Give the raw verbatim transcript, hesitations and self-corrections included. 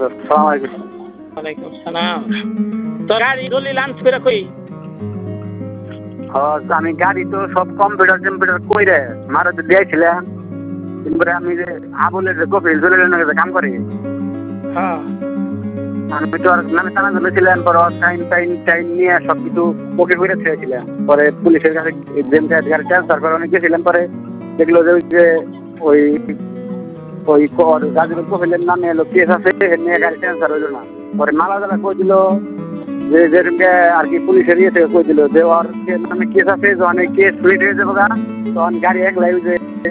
সালাম আলাইকুম। ওয়ালাইকুম সালাম। তো গাড়ি দলিল লাঞ্চ করে কই? হ্যাঁ আমি গাড়ি তো সব কম্পিউটার কম্পিউটার কইরে মারা তো দিয়েছিলাম, কিন্তু আমি যে আবুলের যে কপিল জলিলের কাম করি, হ্যাঁ আমি তো আর নামে টানা ধরেছিলাম, পরে টাইম টাইম টাইম নিয়ে সব কিছু ওকে করে ছেড়েছিলাম। পরে পুলিশের কাছে গাড়ি ট্রান্সফার করে অনেক গেছিলাম, পরে দেখলো যে ওই যে ওই ওই গাজীপুর কপিলের নামে এলো কেস আছে, নিয়ে গাড়ি ট্রান্সফার হইলো না। পরে মালাদারা কই দিল যে যেরকম আর কি পুলিশের ইয়ে থেকে কই দিল যে ওর নামে কেস আছে, যখন এই কেস ফ্লিট হয়ে যাবো তখন গাড়ি একলাই যে